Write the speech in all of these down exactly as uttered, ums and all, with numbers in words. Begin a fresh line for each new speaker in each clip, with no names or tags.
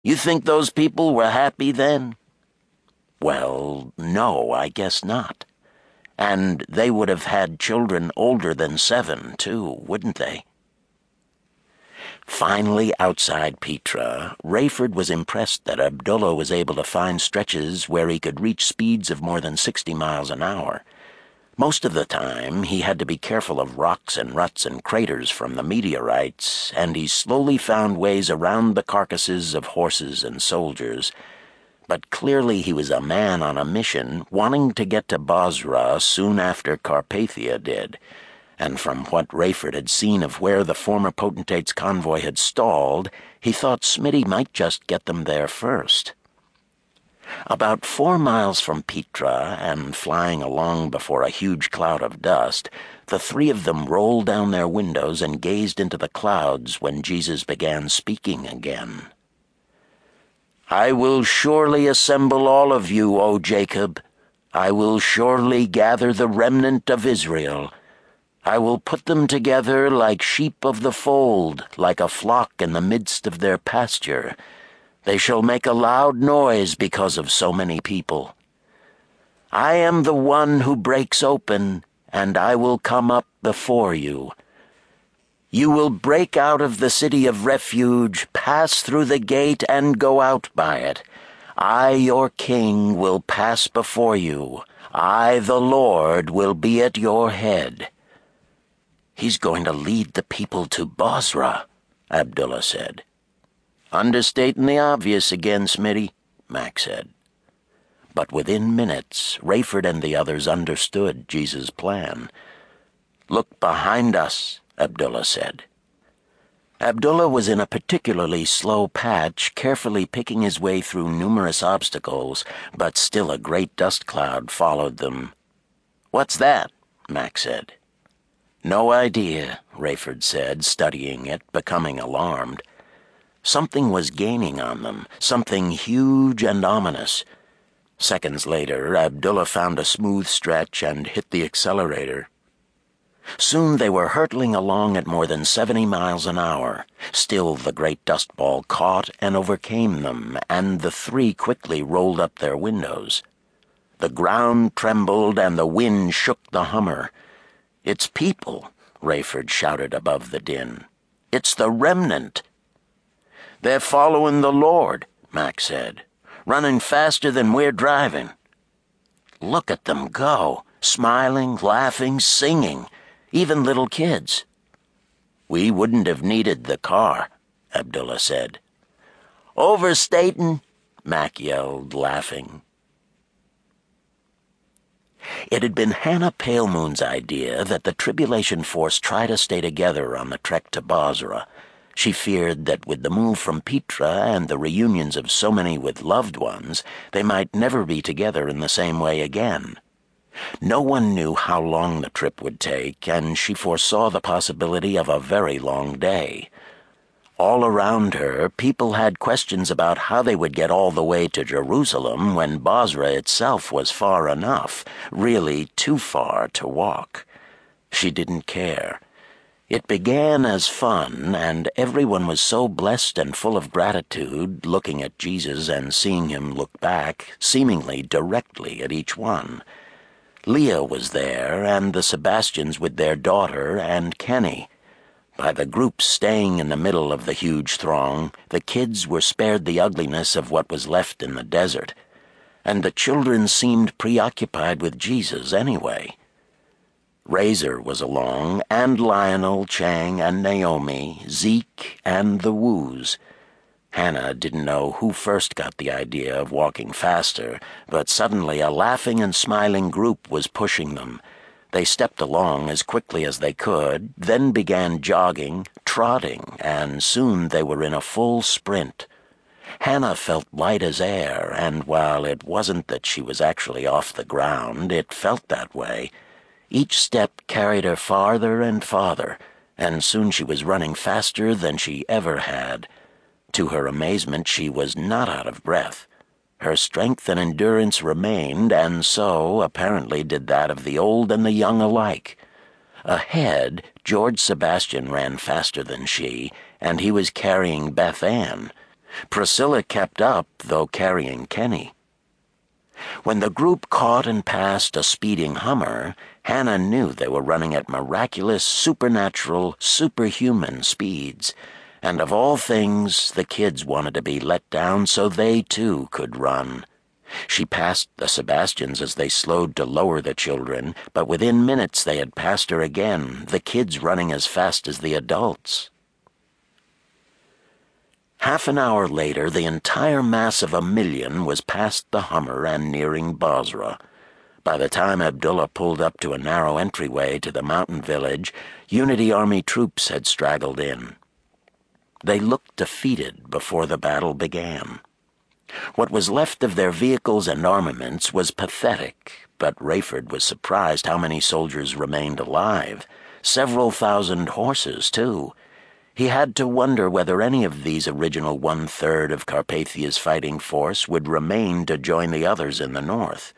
You think those people were happy then? Well, no, I guess not. And they would have had children older than seven, too, wouldn't they? Finally, outside Petra, Rayford was impressed that Abdullah was able to find stretches where he could reach speeds of more than sixty miles an hour. Most of the time, he had to be careful of rocks and ruts and craters from the meteorites, and he slowly found ways around the carcasses of horses and soldiers. But clearly he was a man on a mission, wanting to get to Basra soon after Carpathia did, and from what Rayford had seen of where the former potentate's convoy had stalled, he thought Smitty might just get them there first. About four miles from Petra, and flying along before a huge cloud of dust, the three of them rolled down their windows and gazed into the clouds when Jesus began speaking again. "I will surely assemble all of you, O Jacob. I will surely gather the remnant of Israel. I will put them together like sheep of the fold, like a flock in the midst of their pasture. They shall make a loud noise because of so many people. I am the one who breaks open, and I will come up before you. You will break out of the city of refuge, pass through the gate, and go out by it. I, your king, will pass before you. I, the Lord, will be at your head." "He's going to lead the people to Basra," Abdullah said. "Understating the obvious again, Smitty," Mac said. But within minutes, Rayford and the others understood Jesus' plan. "Look behind us," Abdullah said. Abdullah was in a particularly slow patch, carefully picking his way through numerous obstacles, but still a great dust cloud followed them. "What's that?" Mac said. "No idea," Rayford said, studying it, becoming alarmed. Something was gaining on them, something huge and ominous. Seconds later, Abdullah found a smooth stretch and hit the accelerator. Soon they were hurtling along at more than seventy miles an hour. Still the great dust ball caught and overcame them, and the three quickly rolled up their windows. The ground trembled and the wind shook the Hummer. "It's people," Rayford shouted above the din. "It's the remnant." "They're following the Lord," Mac said, "running faster than we're driving." "Look at them go, smiling, laughing, singing, even little kids." "We wouldn't have needed the car," Abdullah said. "Overstating," Mac yelled, laughing. It had been Hannah Palemoon's idea that the Tribulation Force try to stay together on the trek to Basra. She feared that with the move from Petra and the reunions of so many with loved ones, they might never be together in the same way again. No one knew how long the trip would take, and she foresaw the possibility of a very long day. All around her, people had questions about how they would get all the way to Jerusalem when Basra itself was far enough, really too far to walk. She didn't care. It began as fun, and everyone was so blessed and full of gratitude, looking at Jesus and seeing him look back, seemingly directly at each one. Leah was there, and the Sebastians with their daughter, and Kenny. By the groups staying in the middle of the huge throng, the kids were spared the ugliness of what was left in the desert. And the children seemed preoccupied with Jesus anyway. Razor was along, and Lionel, Chang, and Naomi, Zeke, and the Woos. Hannah didn't know who first got the idea of walking faster, but suddenly a laughing and smiling group was pushing them. They stepped along as quickly as they could, then began jogging, trotting, and soon they were in a full sprint. Hannah felt light as air, and while it wasn't that she was actually off the ground, it felt that way. Each step carried her farther and farther, and soon she was running faster than she ever had. To her amazement, she was not out of breath. Her strength and endurance remained, and so, apparently, did that of the old and the young alike. Ahead, George Sebastian ran faster than she, and he was carrying Beth Ann. Priscilla kept up, though carrying Kenny. When the group caught and passed a speeding Hummer, Hannah knew they were running at miraculous, supernatural, superhuman speeds, and of all things, the kids wanted to be let down so they too could run. She passed the Sebastians as they slowed to lower the children, but within minutes they had passed her again, the kids running as fast as the adults. Half an hour later, the entire mass of a million was past the Hummer and nearing Basra. By the time Abdullah pulled up to a narrow entryway to the mountain village, Unity Army troops had straggled in. They looked defeated before the battle began. What was left of their vehicles and armaments was pathetic, but Rayford was surprised how many soldiers remained alive. Several thousand horses, too. He had to wonder whether any of these original one-third of Carpathia's fighting force would remain to join the others in the north.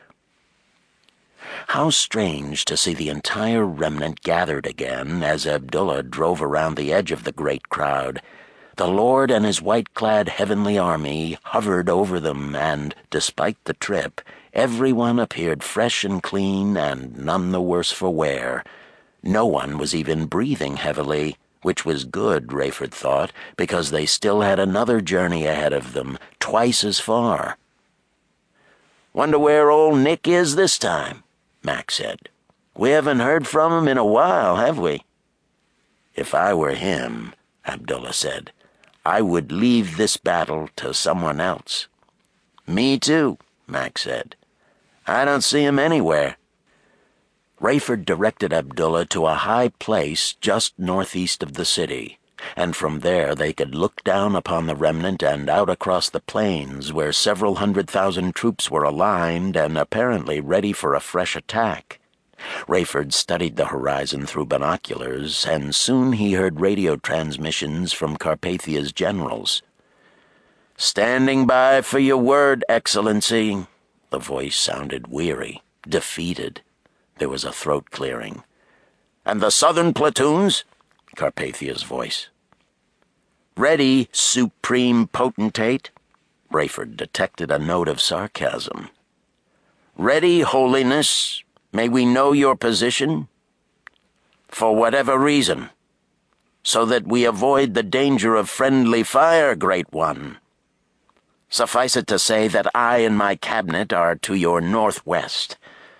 How strange to see the entire remnant gathered again as Abdullah drove around the edge of the great crowd. The Lord and his white-clad heavenly army hovered over them, and, despite the trip, everyone appeared fresh and clean and none the worse for wear. No one was even breathing heavily, which was good, Rayford thought, because they still had another journey ahead of them, twice as far. "Wonder where old Nick is this time," Mac said. "We haven't heard from him in a while, have we?" "If I were him," Abdullah said, "I would leave this battle to someone else." "Me too," Mac said. "I don't see him anywhere." Rayford directed Abdullah to a high place just northeast of the city, and from there they could look down upon the remnant and out across the plains where several hundred thousand troops were aligned and apparently ready for a fresh attack. Rayford studied the horizon through binoculars, and soon he heard radio transmissions from Carpathia's generals. "Standing by for your word, Excellency." The voice sounded weary, defeated. There was a throat clearing. "And the southern platoons?" Carpathia's voice. "Ready, Supreme Potentate." Rayford detected a note of sarcasm. "Ready, Holiness. May we know your position?" "For whatever reason. So that we avoid the danger of friendly fire, Great One." "Suffice it to say that I and my cabinet are to your northwest."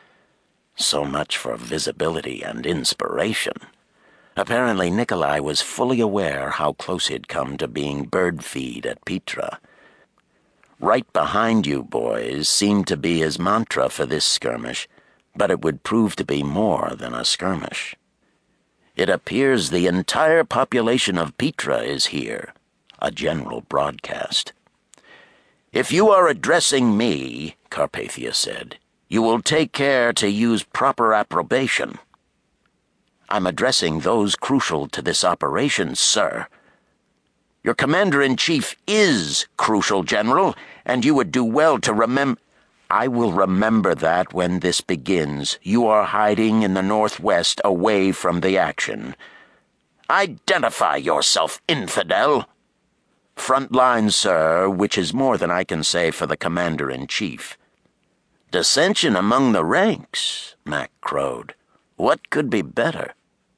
So much for visibility and inspiration. Apparently Nikolai was fully aware how close he'd come to being bird feed at Petra. "Right behind you, boys," seemed to be his mantra for this skirmish, but it would prove to be more than a skirmish. "It appears the entire population of Petra is here," a general broadcast. "If you are addressing me," Carpathia said, "you will take care to use proper approbation." "I'm addressing those crucial to this operation, sir." "Your commander-in-chief is crucial, General, and you would do well to remember—" "I will remember that when this begins. You are hiding in the northwest away from the action." "Identify yourself, infidel!" "Front line, sir, which is more than I can say for the commander-in-chief." "Dissension among the ranks," Mac crowed. "What could be better?"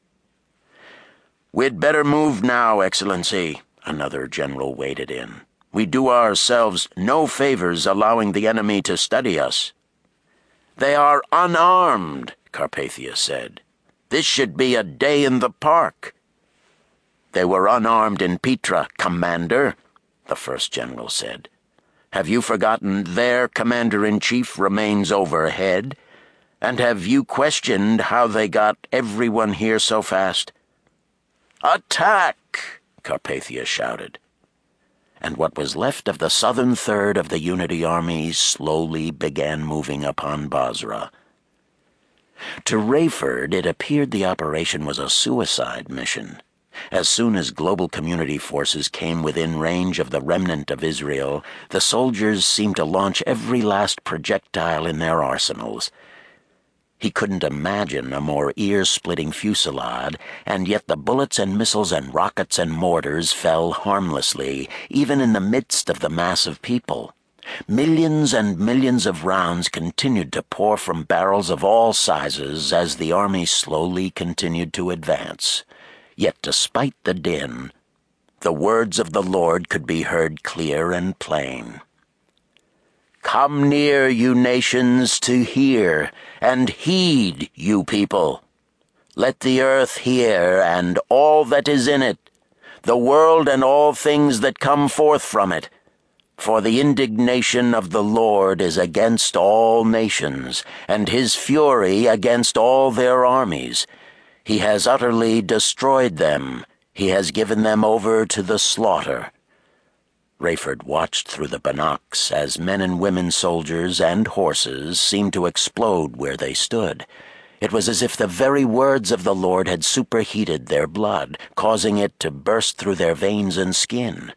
"We'd better move now, Excellency," another general waded in. "We do ourselves no favors allowing the enemy to study us." "They are unarmed," Carpathia said. "This should be a day in the park." "They were unarmed in Petra, Commander," the first general said. "Have you forgotten their commander-in-chief remains overhead? And have you questioned how they got everyone here so fast?" "Attack!" Carpathia shouted. And what was left of the southern third of the Unity Army slowly began moving upon Basra. To Rayford, it appeared the operation was a suicide mission. As soon as global community forces came within range of the remnant of Israel, the soldiers seemed to launch every last projectile in their arsenals. He couldn't imagine a more ear-splitting fusillade, and yet the bullets and missiles and rockets and mortars fell harmlessly, even in the midst of the mass of people. Millions and millions of rounds continued to pour from barrels of all sizes as the army slowly continued to advance. Yet despite the din, the words of the Lord could be heard clear and plain. "Come near, you nations, to hear, and heed, you people. Let the earth hear, and all that is in it, the world and all things that come forth from it. For the indignation of the Lord is against all nations, and his fury against all their armies. He has utterly destroyed them. He has given them over to the slaughter." Rayford watched through the binocs as men and women soldiers and horses seemed to explode where they stood. It was as if the very words of the Lord had superheated their blood, causing it to burst through their veins and skin.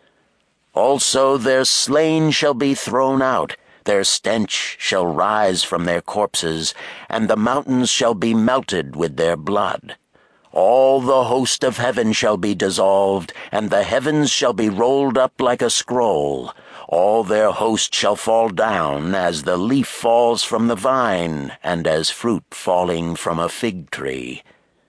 "Also their slain shall be thrown out, their stench shall rise from their corpses, and the mountains shall be melted with their blood. All the host of heaven shall be dissolved, and the heavens shall be rolled up like a scroll. All their host shall fall down as the leaf falls from the vine, and as fruit falling from a fig tree."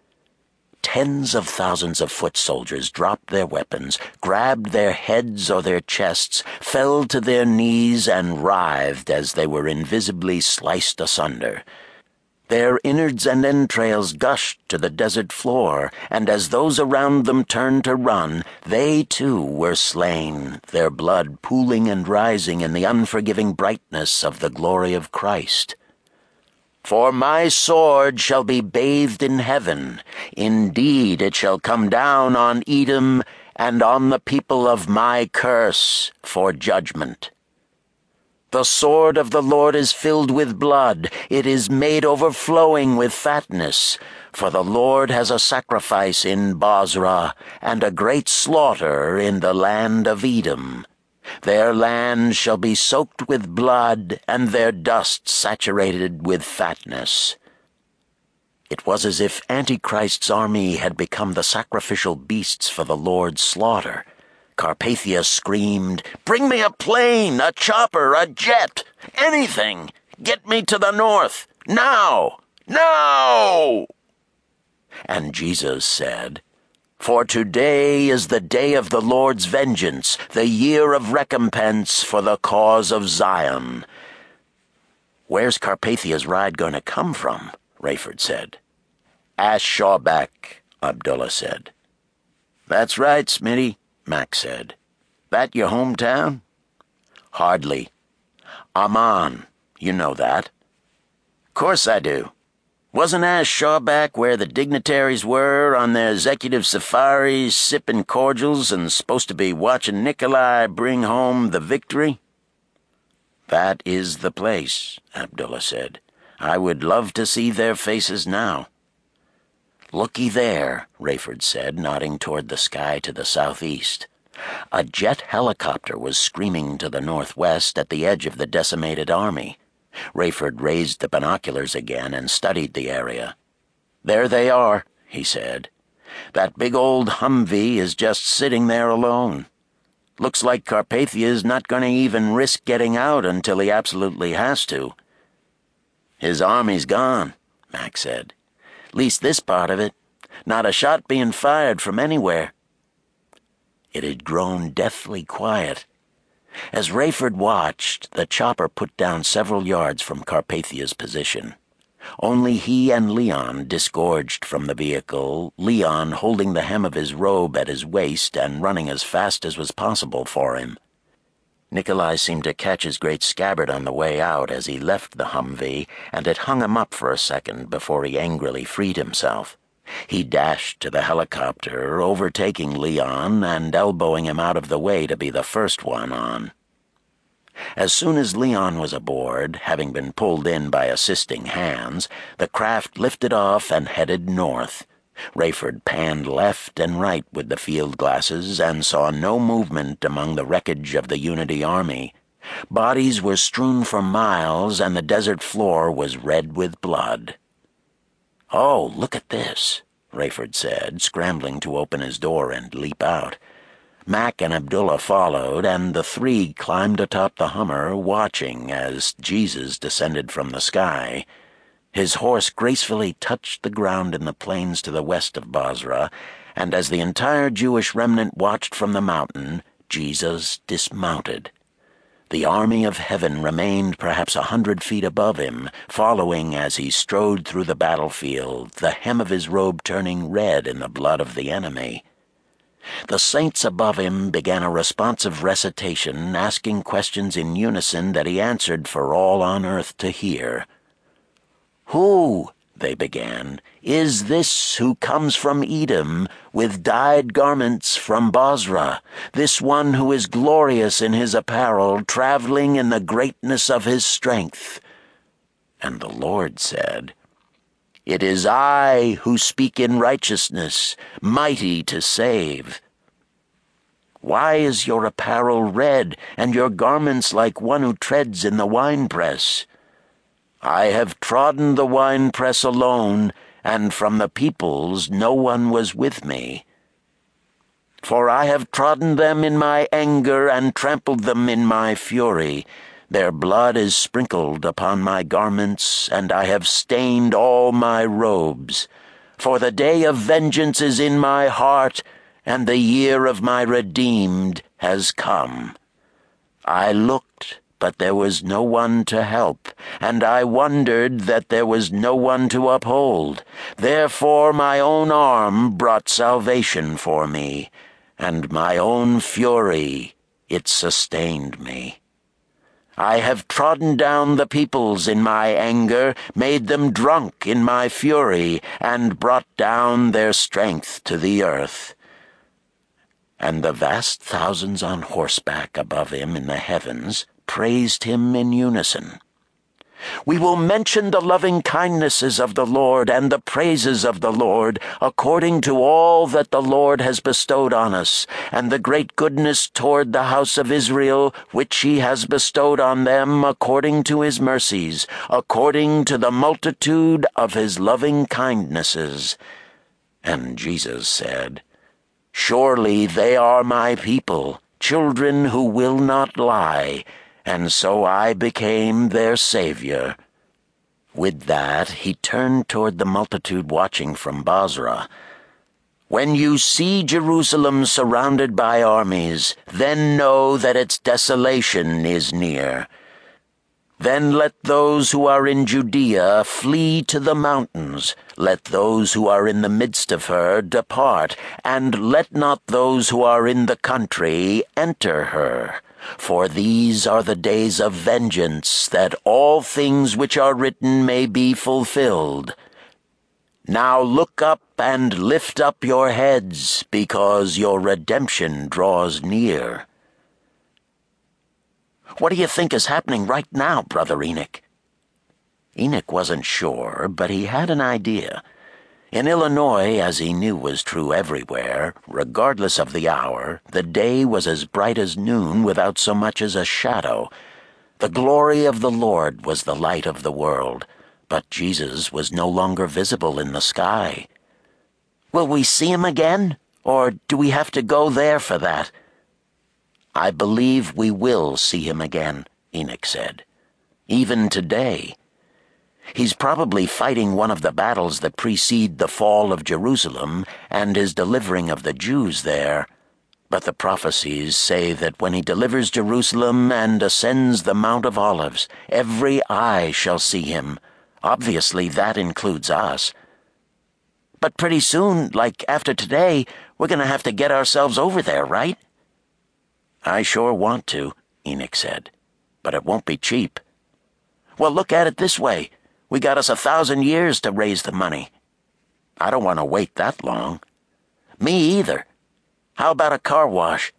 Tens of thousands of foot soldiers dropped their weapons, grabbed their heads or their chests, fell to their knees, and writhed as they were invisibly sliced asunder. Their innards and entrails gushed to the desert floor, and as those around them turned to run, they too were slain, their blood pooling and rising in the unforgiving brightness of the glory of Christ. "For my sword shall be bathed in heaven. Indeed, it shall come down on Edom and on the people of my curse for judgment. The sword of the Lord is filled with blood. It is made overflowing with fatness. For the Lord has a sacrifice in Bozrah, and a great slaughter in the land of Edom. Their land shall be soaked with blood, and their dust saturated with fatness." It was as if Antichrist's army had become the sacrificial beasts for the Lord's slaughter. Carpathia screamed, "Bring me a plane, a chopper, a jet, anything! Get me to the north! Now! Now!" And Jesus said, "For today is the day of the Lord's vengeance, the year of recompense for the cause of Zion." "Where's Carpathia's ride going to come from?" Rayford said. "Ask Shawback," Abdullah said. "That's right, Smitty," Mac said. "That your hometown?" "Hardly. Amman, you know that." "Course I do. Wasn't Ash Shawback where the dignitaries were on their executive safaris, sipping cordials and supposed to be watching Nikolai bring home the victory?" "That is the place," Abdullah said. "I would love to see their faces now." "Looky there," Rayford said, nodding toward the sky to the southeast. A jet helicopter was screaming to the northwest at the edge of the decimated army. Rayford raised the binoculars again and studied the area. "There they are," he said. "That big old Humvee is just sitting there alone. Looks like Carpathia's not going to even risk getting out until he absolutely has to." "His army's gone," Mac said. "Least this part of it. Not a shot being fired from anywhere." It had grown deathly quiet. As Rayford watched, the chopper put down several yards from Carpathia's position. Only he and Leon disgorged from the vehicle, Leon holding the hem of his robe at his waist and running as fast as was possible for him. Nikolai seemed to catch his great scabbard on the way out as he left the Humvee, and it hung him up for a second before he angrily freed himself. He dashed to the helicopter, overtaking Leon and elbowing him out of the way to be the first one on. As soon as Leon was aboard, having been pulled in by assisting hands, the craft lifted off and headed north. Rayford panned left and right with the field glasses and saw no movement among the wreckage of the Unity army. Bodies were strewn for miles, and the desert floor was red with blood. "Oh, look at this," Rayford said, scrambling to open his door and leap out. Mac and Abdullah followed, and the three climbed atop the Hummer, watching as Jesus descended from the sky. His horse gracefully touched the ground in the plains to the west of Basra, and as the entire Jewish remnant watched from the mountain, Jesus dismounted. The army of heaven remained perhaps a hundred feet above him, following as he strode through the battlefield, the hem of his robe turning red in the blood of the enemy. The saints above him began a responsive recitation, asking questions in unison that he answered for all on earth to hear. "Who," they began, "is this who comes from Edom with dyed garments from Basra, this one who is glorious in his apparel, traveling in the greatness of his strength?" And the Lord said, "It is I who speak in righteousness, mighty to save. Why is your apparel red, and your garments like one who treads in the winepress? I have trodden the winepress alone, and from the peoples no one was with me. For I have trodden them in my anger and trampled them in my fury. Their blood is sprinkled upon my garments, and I have stained all my robes. For the day of vengeance is in my heart, and the year of my redeemed has come. I looked, but there was no one to help, and I wondered that there was no one to uphold. Therefore my own arm brought salvation for me, and my own fury, it sustained me. I have trodden down the peoples in my anger, made them drunk in my fury, and brought down their strength to the earth." And the vast thousands on horseback above him in the heavens praised him in unison. "We will mention the loving kindnesses of the Lord and the praises of the Lord, according to all that the Lord has bestowed on us, and the great goodness toward the house of Israel, which he has bestowed on them according to his mercies, according to the multitude of his loving kindnesses." And Jesus said, "Surely they are my people, children who will not lie, and so I became their Savior." With that, he turned toward the multitude watching from Basra. "When you see Jerusalem surrounded by armies, then know that its desolation is near. Then let those who are in Judea flee to the mountains. Let those who are in the midst of her depart, and let not those who are in the country enter her. For these are the days of vengeance, that all things which are written may be fulfilled. Now look up and lift up your heads, because your redemption draws near." "What do you think is happening right now, Brother Enoch?" Enoch wasn't sure, but he had an idea. In Illinois, as he knew was true everywhere, regardless of the hour, the day was as bright as noon without so much as a shadow. The glory of the Lord was the light of the world, but Jesus was no longer visible in the sky. "Will we see him again, or do we have to go there for that?" "I believe we will see him again," Enoch said. "Even today. He's probably fighting one of the battles that precede the fall of Jerusalem and his delivering of the Jews there. But the prophecies say that when he delivers Jerusalem and ascends the Mount of Olives, every eye shall see him. Obviously, that includes us. But pretty soon, like after today, we're going to have to get ourselves over there, right?" "I sure want to," Enoch said, "but it won't be cheap." "Well, look at it this way. We got us a thousand years to raise the money." "I don't want to wait that long." "Me either. How about a car wash?"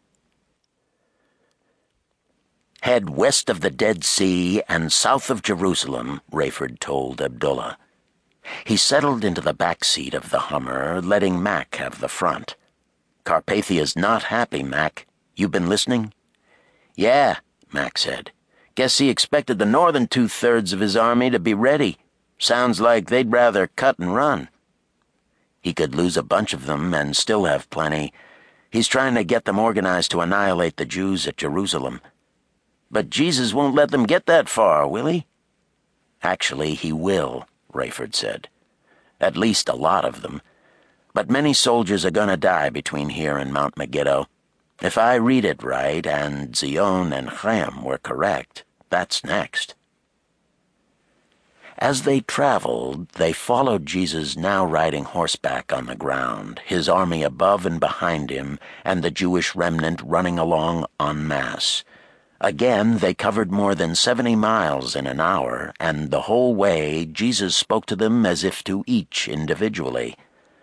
"Head west of the Dead Sea and south of Jerusalem," Rayford told Abdullah. He settled into the back seat of the Hummer, letting Mac have the front. "Carpathia's not happy, Mac. You been listening?" "Yeah," Mac said. Guess he expected the northern two-thirds of his army to be ready. Sounds like they'd rather cut and run. He could lose a bunch of them and still have plenty. He's trying to get them organized to annihilate the Jews at Jerusalem. But Jesus won't let them get that far, will he? Actually, he will, Rayford said. At least a lot of them. But many soldiers are going to die between here and Mount Megiddo. If I read it right, and Zion and Chaim were correct, that's next. As they traveled, they followed Jesus now riding horseback on the ground, his army above and behind him, and the Jewish remnant running along en masse. Again, they covered more than seventy miles in an hour, and the whole way Jesus spoke to them as if to each individually.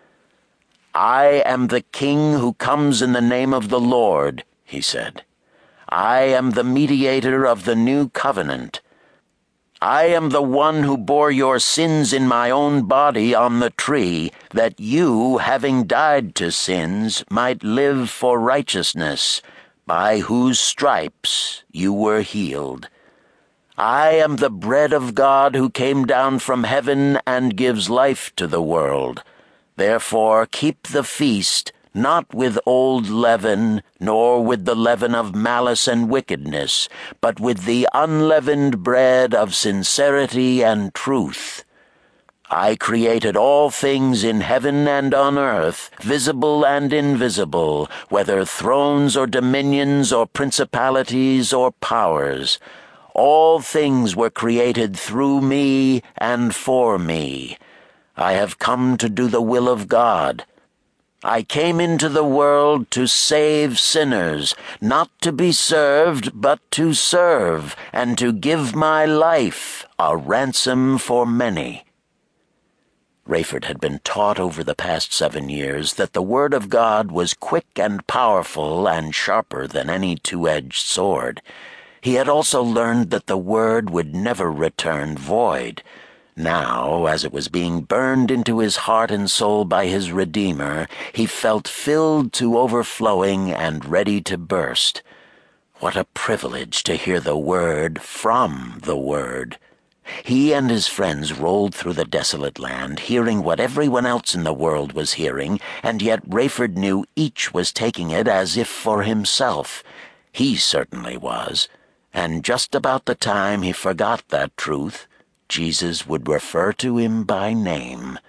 "I am the King who comes in the name of the Lord," he said. "I am the mediator of the new covenant. I am the one who bore your sins in my own body on the tree, that you, having died to sins, might live for righteousness, by whose stripes you were healed. I am the bread of God who came down from heaven and gives life to the world. Therefore keep the feast, not with old leaven, nor with the leaven of malice and wickedness, but with the unleavened bread of sincerity and truth. I created all things in heaven and on earth, visible and invisible, whether thrones or dominions or principalities or powers. All things were created through me and for me. I have come to do the will of God. I came into the world to save sinners, not to be served, but to serve, and to give my life a ransom for many." Rayford had been taught over the past seven years that the Word of God was quick and powerful and sharper than any two-edged sword. He had also learned that the Word would never return void. Now, as it was being burned into his heart and soul by his Redeemer, he felt filled to overflowing and ready to burst. What a privilege to hear the Word from the Word. He and his friends rolled through the desolate land, hearing what everyone else in the world was hearing, and yet Rayford knew each was taking it as if for himself. He certainly was, and just about the time he forgot that truth, Jesus would refer to him by name.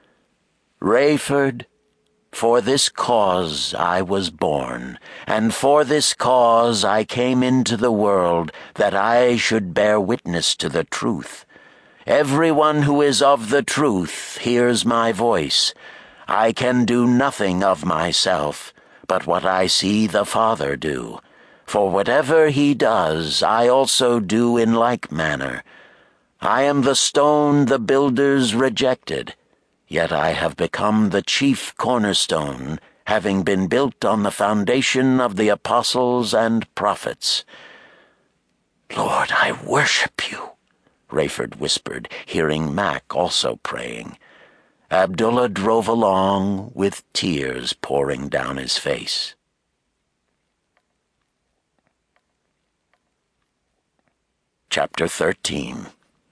"Rayford, for this cause I was born, and for this cause I came into the world, that I should bear witness to the truth. Everyone who is of the truth hears my voice. I can do nothing of myself, but what I see the Father do. For whatever he does, I also do in like manner. I am the stone the builders rejected, yet I have become the chief cornerstone, having been built on the foundation of the apostles and prophets." "Lord, I worship you," Rayford whispered, hearing Mac also praying. Abdullah drove along with tears pouring down his face. Chapter thirteen.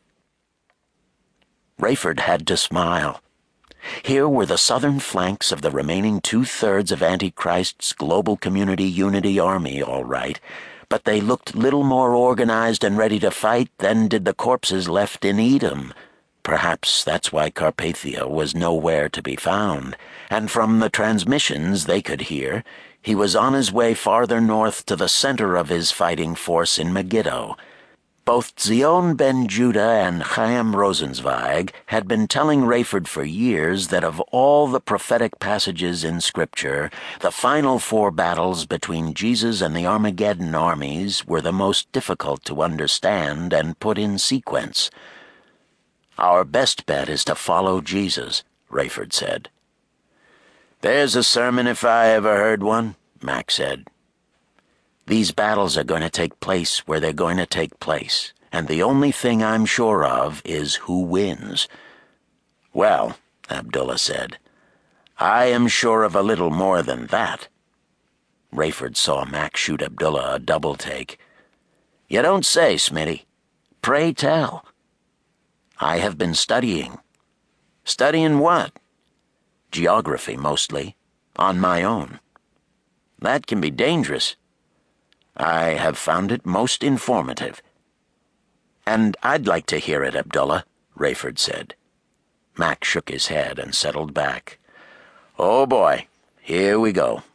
Rayford had to smile. Here were the southern flanks of the remaining two-thirds of Antichrist's Global Community Unity Army, all right, but they looked little more organized and ready to fight than did the corpses left in Edom. Perhaps that's why Carpathia was nowhere to be found, and from the transmissions they could hear, he was on his way farther north to the center of his fighting force in Megiddo. Both Zion ben Judah and Chaim Rosenzweig had been telling Rayford for years that of all the prophetic passages in Scripture, the final four battles between Jesus and the Armageddon armies were the most difficult to understand and put in sequence. "Our best bet is to follow Jesus," Rayford said. "There's a sermon if I ever heard one," Mac said. "These battles are going to take place where they're going to take place, and the only thing I'm sure of is who wins." "Well," Abdullah said, "I am sure of a little more than that." Rayford saw Mac shoot Abdullah a double take. You don't say, Smitty. Pray tell. I have been studying. Studying what? Geography, mostly. On my own. That can be dangerous. I have found it most informative. And I'd like to hear it, Abdullah, Rayford said. Mac shook his head and settled back. Oh boy, here we go.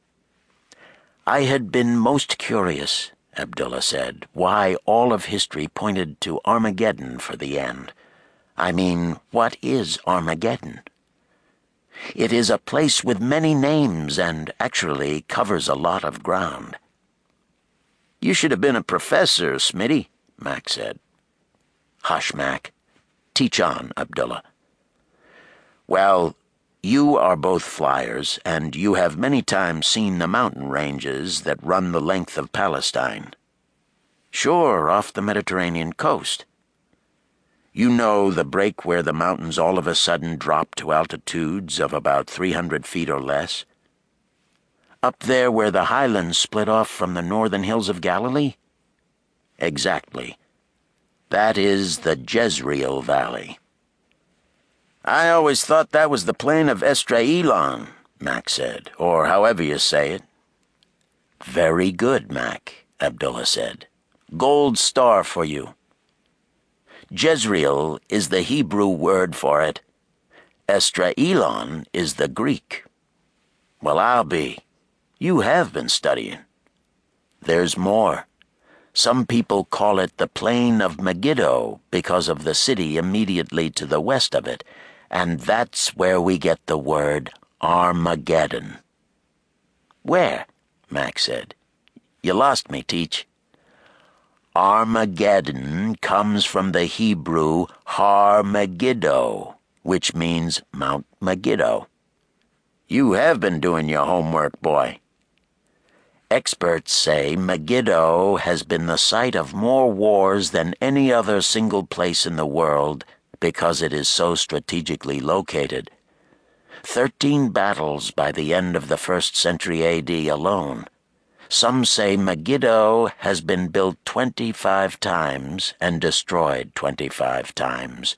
I had been most curious, Abdullah said, why all of history pointed to Armageddon for the end. I mean, what is Armageddon? It is a place with many names and actually covers a lot of ground. You should have been a professor, Smitty, Mac said. Hush, Mac. Teach on, Abdullah. Well, you are both flyers, and you have many times seen the mountain ranges that run the length of Palestine. Sure, off the Mediterranean coast. You know the break where the mountains all of a sudden drop to altitudes of about three hundred feet or less? Up there where the highlands split off from the northern hills of Galilee? Exactly. That is the Jezreel Valley. I always thought that was the plain of Esdraelon, Mac said, or however you say it. Very good, Mac, Abdullah said. Gold star for you. Jezreel is the Hebrew word for it. Esdraelon is the Greek. Well, I'll be. You have been studying. There's more. Some people call it the plain of Megiddo because of the city immediately to the west of it, and that's where we get the word Armageddon. Where? Mac said. You lost me, Teach. Armageddon comes from the Hebrew Har Megiddo, which means Mount Megiddo. You have been doing your homework, boy. Experts say Megiddo has been the site of more wars than any other single place in the world because it is so strategically located. Thirteen battles by the end of the first century A D alone. Some say Megiddo has been built twenty-five times and destroyed twenty-five times.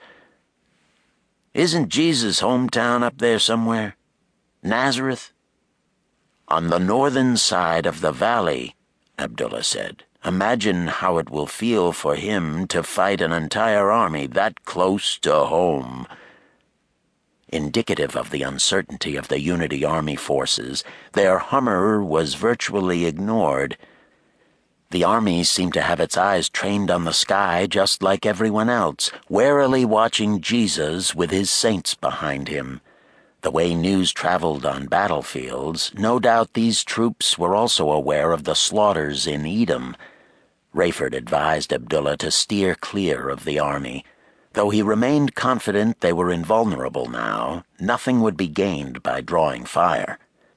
Isn't Jesus' hometown up there somewhere? Nazareth? On the northern side of the valley, Abdullah said. Imagine how it will feel for him to fight an entire army that close to home. Indicative of the uncertainty of the Unity Army forces, their Hummer was virtually ignored. The army seemed to have its eyes trained on the sky just like everyone else, warily watching Jesus with his saints behind him. The way news traveled on battlefields, no doubt these troops were also aware of the slaughters in Edom. Rayford advised Abdullah to steer clear of the army. Though he remained confident they were invulnerable now, nothing would be gained by drawing fire.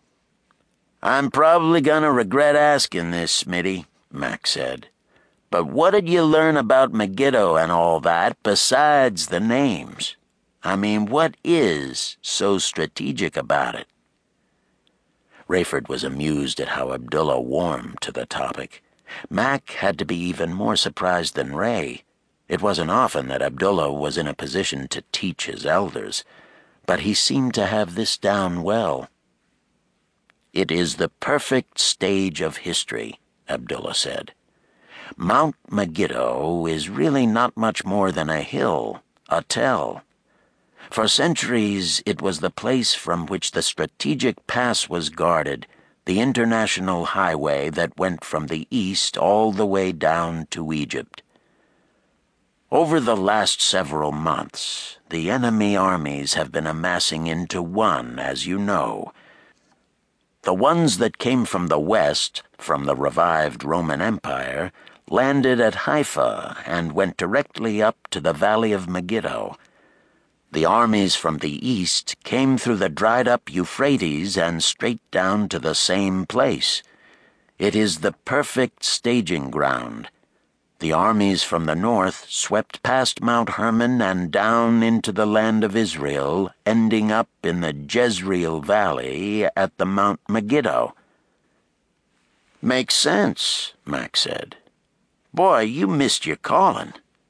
I'm probably gonna regret asking this, Smitty, Mac said. But what did you learn about Megiddo and all that besides the names? I mean, what is so strategic about it? Rayford was amused at how Abdullah warmed to the topic. Mac had to be even more surprised than Ray. It wasn't often that Abdullah was in a position to teach his elders, but he seemed to have this down well. It is the perfect stage of history, Abdullah said. Mount Megiddo is really not much more than a hill, a tell. For centuries, it was the place from which the strategic pass was guarded, the international highway that went from the east all the way down to Egypt. Over the last several months, the enemy armies have been amassing into one, as you know. The ones that came from the west, from the revived Roman Empire, landed at Haifa and went directly up to the valley of Megiddo. The armies from the east came through the dried-up Euphrates and straight down to the same place. It is the perfect staging ground. The armies from the north swept past Mount Hermon and down into the land of Israel, ending up in the Jezreel Valley at the Mount Megiddo. Makes sense, Mac said. Boy, you missed your calling.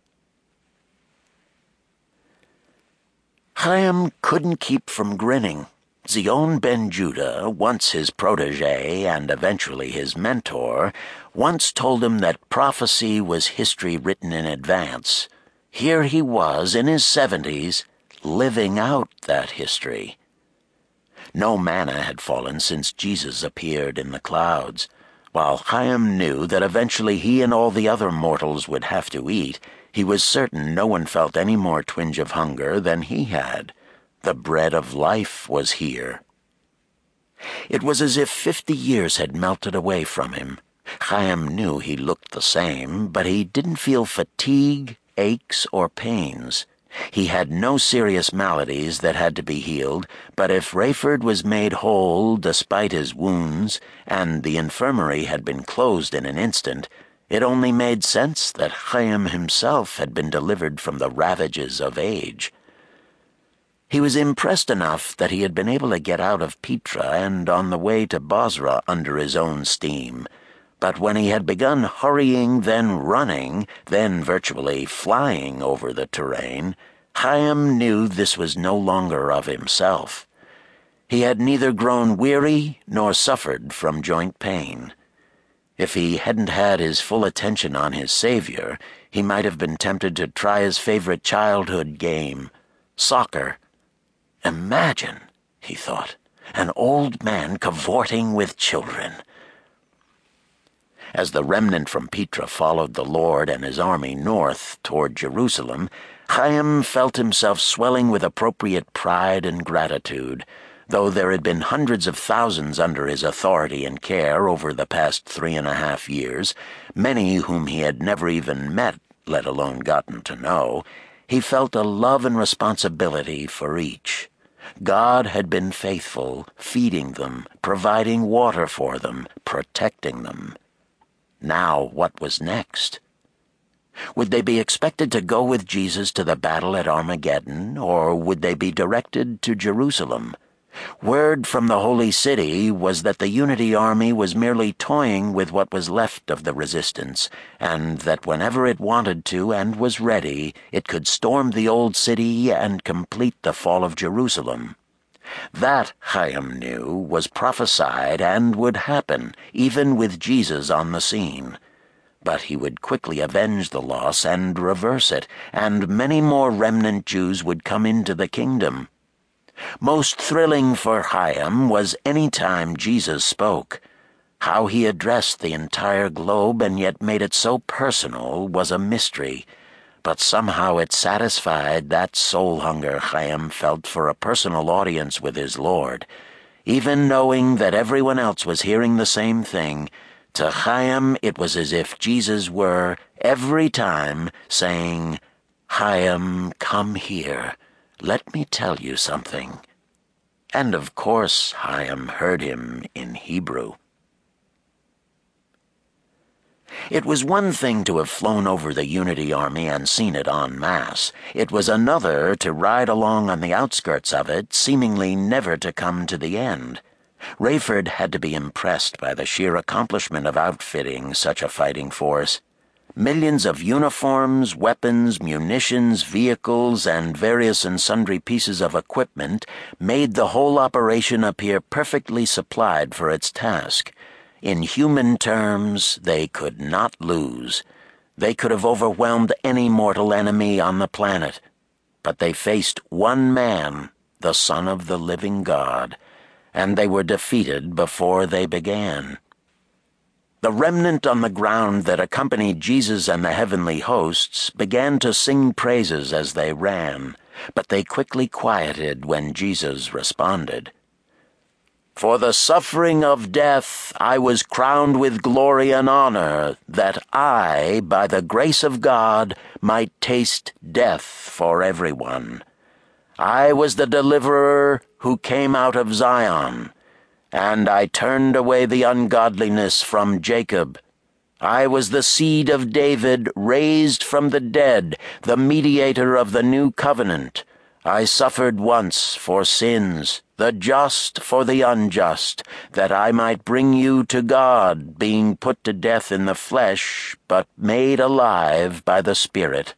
Chaim couldn't keep from grinning. Zion ben Judah, once his protege and eventually his mentor, once told him that prophecy was history written in advance. Here he was in his seventies, living out that history. No manna had fallen since Jesus appeared in the clouds. While Chaim knew that eventually he and all the other mortals would have to eat, he was certain no one felt any more twinge of hunger than he had. The bread of life was here. It was as if fifty years had melted away from him. Chaim knew he looked the same, but he didn't feel fatigue, aches, or pains. He had no serious maladies that had to be healed, but if Rayford was made whole despite his wounds, and the infirmary had been closed in an instant, it only made sense that Chaim himself had been delivered from the ravages of age. He was impressed enough that he had been able to get out of Petra and on the way to Bozrah under his own steam. But when he had begun hurrying, then running, then virtually flying over the terrain, Chaim knew this was no longer of himself. He had neither grown weary nor suffered from joint pain. If he hadn't had his full attention on his Savior, he might have been tempted to try his favorite childhood game, soccer. Imagine, he thought, an old man cavorting with children. As the remnant from Petra followed the Lord and his army north toward Jerusalem, Chaim felt himself swelling with appropriate pride and gratitude. Though there had been hundreds of thousands under his authority and care over the past three and a half years, many whom he had never even met, let alone gotten to know, he felt a love and responsibility for each. God had been faithful, feeding them, providing water for them, protecting them. Now what was next? Would they be expected to go with Jesus to the battle at Armageddon, or would they be directed to Jerusalem? Word from the Holy City was that the Unity Army was merely toying with what was left of the resistance, and that whenever it wanted to and was ready, it could storm the old city and complete the fall of Jerusalem. That, Chaim knew, was prophesied and would happen, even with Jesus on the scene. But he would quickly avenge the loss and reverse it, and many more remnant Jews would come into the kingdom. Most thrilling for Chaim was any time Jesus spoke. How he addressed the entire globe and yet made it so personal was a mystery, but somehow it satisfied that soul hunger Chaim felt for a personal audience with his Lord. Even knowing that everyone else was hearing the same thing, to Chaim it was as if Jesus were, every time, saying, "Chaim, come here. Let me tell you something." And of course Chaim heard him in Hebrew. It was one thing to have flown over the Unity Army and seen it en masse. It was another to ride along on the outskirts of it, seemingly never to come to the end. Rayford had to be impressed by the sheer accomplishment of outfitting such a fighting force. Millions of uniforms, weapons, munitions, vehicles, and various and sundry pieces of equipment made the whole operation appear perfectly supplied for its task. In human terms, they could not lose. They could have overwhelmed any mortal enemy on the planet. But they faced one man, the Son of the living God, and they were defeated before they began. The remnant on the ground that accompanied Jesus and the heavenly hosts began to sing praises as they ran, but they quickly quieted when Jesus responded. "For the suffering of death I was crowned with glory and honor, that I, by the grace of God, might taste death for everyone. I was the deliverer who came out of Zion, and I turned away the ungodliness from Jacob. I was the seed of David raised from the dead, the mediator of the new covenant. I suffered once for sins, the just for the unjust, that I might bring you to God, being put to death in the flesh, but made alive by the Spirit."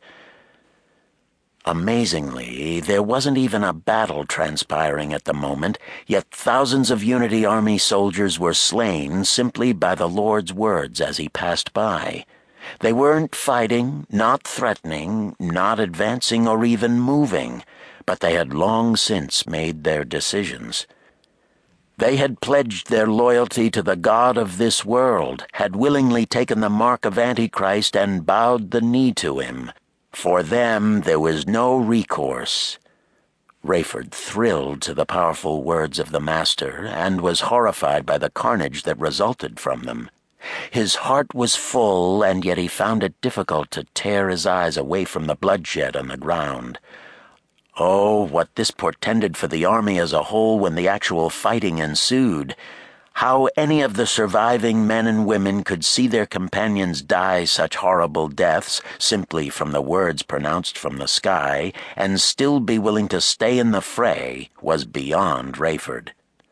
Amazingly, there wasn't even a battle transpiring at the moment, yet thousands of Unity Army soldiers were slain simply by the Lord's words as he passed by. They weren't fighting, not threatening, not advancing or even moving, but they had long since made their decisions. They had pledged their loyalty to the God of this world, had willingly taken the mark of Antichrist and bowed the knee to him. For them there was no recourse. Rayford thrilled to the powerful words of the Master and was horrified by the carnage that resulted from them. His heart was full, and yet he found it difficult to tear his eyes away from the bloodshed on the ground. Oh, what this portended for the army as a whole when the actual fighting ensued. How any of the surviving men and women could see their companions die such horrible deaths simply from the words pronounced from the sky and still be willing to stay in the fray was beyond Rayford.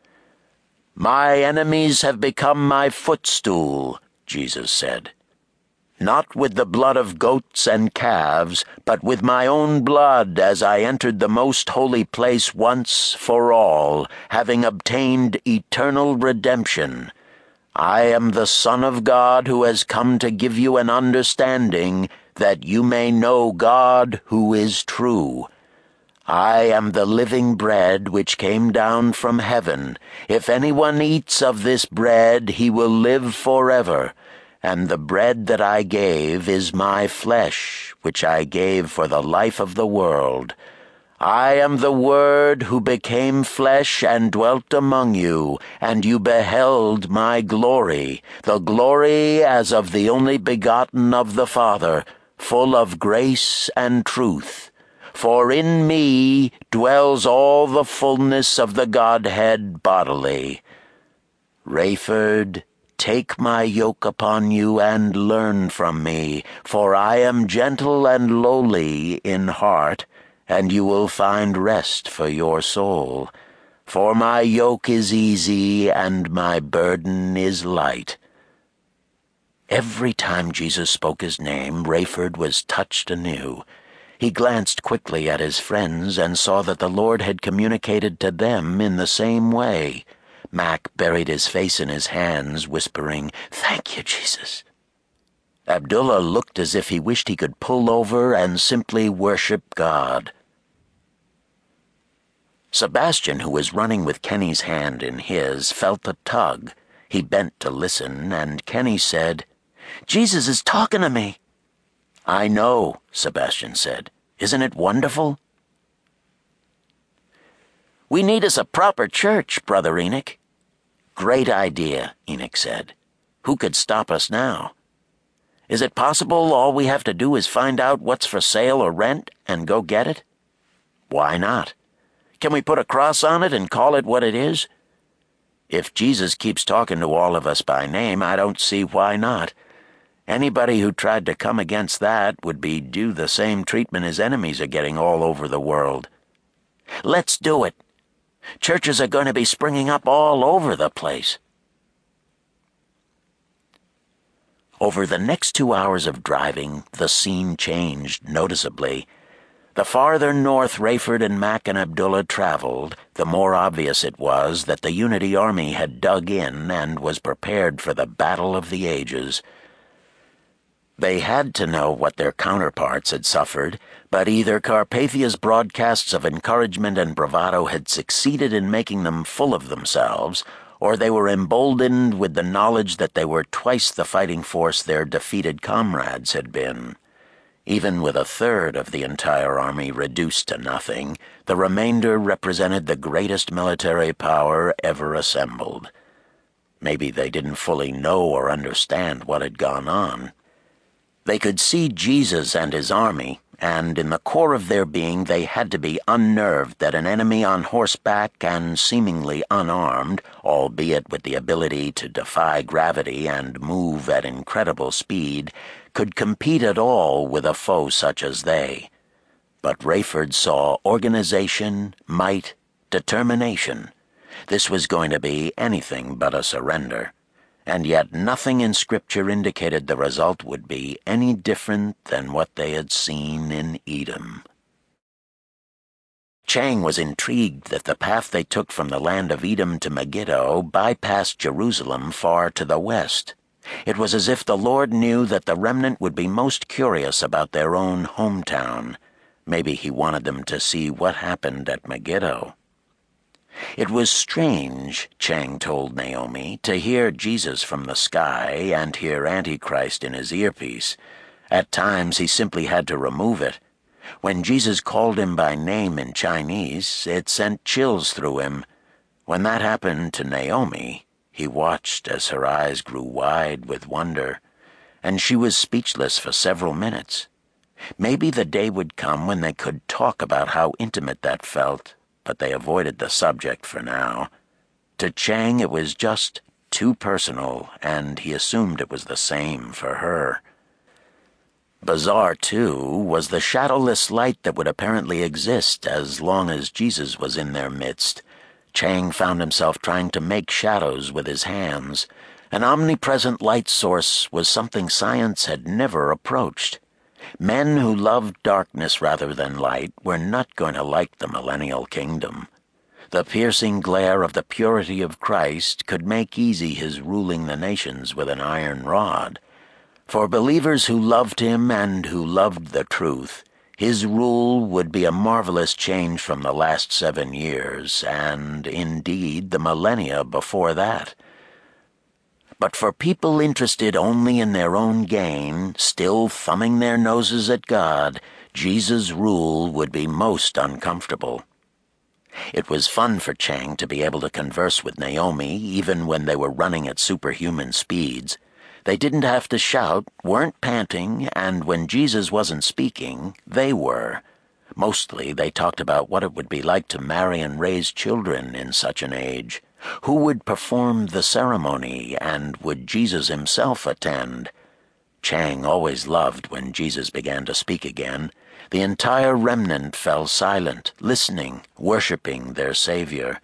"My enemies have become my footstool," Jesus said. "Not with the blood of goats and calves, but with my own blood as I entered the most holy place once for all, having obtained eternal redemption. I am the Son of God who has come to give you an understanding that you may know God who is true. I am the living bread which came down from heaven. If anyone eats of this bread, he will live forever. And the bread that I gave is my flesh, which I gave for the life of the world. I am the Word who became flesh and dwelt among you, and you beheld my glory, the glory as of the only begotten of the Father, full of grace and truth. For in me dwells all the fullness of the Godhead bodily. Rayford, take my yoke upon you and learn from me, for I am gentle and lowly in heart, and you will find rest for your soul. For my yoke is easy and my burden is light." Every time Jesus spoke his name, Rayford was touched anew. He glanced quickly at his friends and saw that the Lord had communicated to them in the same way. Mac buried his face in his hands, whispering, "Thank you, Jesus." Abdullah looked as if he wished he could pull over and simply worship God. Sebastian, who was running with Kenny's hand in his, felt a tug. He bent to listen, and Kenny said, "Jesus is talking to me." "I know," Sebastian said. "Isn't it wonderful?" "We need us a proper church, Brother Enoch." "Great idea," Enoch said. "Who could stop us now? Is it possible all we have to do is find out what's for sale or rent and go get it?" "Why not? Can we put a cross on it and call it what it is? If Jesus keeps talking to all of us by name, I don't see why not. Anybody who tried to come against that would be due the same treatment his enemies are getting all over the world. Let's do it. Churches are going to be springing up all over the place." Over the next two hours of driving, the scene changed noticeably. The farther north Rayford and Mac and Abdullah traveled, the more obvious it was that the Unity Army had dug in and was prepared for the battle of the ages. They had to know what their counterparts had suffered, but either Carpathia's broadcasts of encouragement and bravado had succeeded in making them full of themselves, or they were emboldened with the knowledge that they were twice the fighting force their defeated comrades had been. Even with a third of the entire army reduced to nothing, the remainder represented the greatest military power ever assembled. Maybe they didn't fully know or understand what had gone on. They could see Jesus and his army, and in the core of their being they had to be unnerved that an enemy on horseback and seemingly unarmed, albeit with the ability to defy gravity and move at incredible speed, could compete at all with a foe such as they. But Rayford saw organization, might, determination. This was going to be anything but a surrender, and yet nothing in Scripture indicated the result would be any different than what they had seen in Edom. Chang was intrigued that the path they took from the land of Edom to Megiddo bypassed Jerusalem far to the west. It was as if the Lord knew that the remnant would be most curious about their own hometown. Maybe he wanted them to see what happened at Megiddo. It was strange, Chang told Naomi, to hear Jesus from the sky and hear Antichrist in his earpiece. At times he simply had to remove it. When Jesus called him by name in Chinese, it sent chills through him. When that happened to Naomi, he watched as her eyes grew wide with wonder, and she was speechless for several minutes. Maybe the day would come when they could talk about how intimate that felt, but they avoided the subject for now. To Chang it was just too personal, and he assumed it was the same for her. Bizarre, too, was the shadowless light that would apparently exist as long as Jesus was in their midst. Chang found himself trying to make shadows with his hands. An omnipresent light source was something science had never approached. Men who loved darkness rather than light were not going to like the millennial kingdom. The piercing glare of the purity of Christ could make easy his ruling the nations with an iron rod. For believers who loved him and who loved the truth, his rule would be a marvelous change from the last seven years, and, indeed, the millennia before that. But for people interested only in their own gain, still thumbing their noses at God, Jesus' rule would be most uncomfortable. It was fun for Chang to be able to converse with Naomi even when they were running at superhuman speeds. They didn't have to shout, weren't panting, and when Jesus wasn't speaking, they were. Mostly they talked about what it would be like to marry and raise children in such an age. Who would perform the ceremony, and would Jesus himself attend? Chang always loved when Jesus began to speak again. The entire remnant fell silent, listening, worshiping their Savior.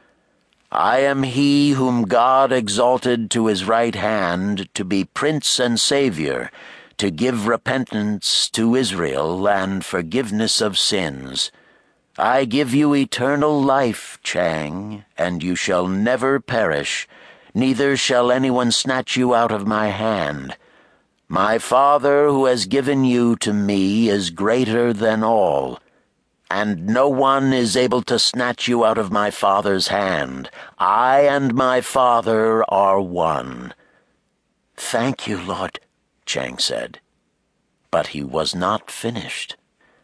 I am he whom God exalted to his right hand to be Prince and Savior, to give repentance to Israel and forgiveness of sins. I give you eternal life, Chang, and you shall never perish, neither shall anyone snatch you out of my hand. My Father who has given you to me is greater than all, and no one is able to snatch you out of my Father's hand. I and my Father are one. Thank you, Lord, Chang said. But he was not finished.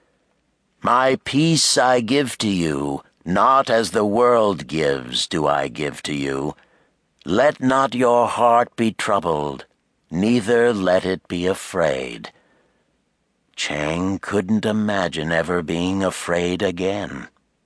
My peace I give to you, not as the world gives do I give to you. Let not your heart be troubled, neither let it be afraid. Chang couldn't imagine ever being afraid again.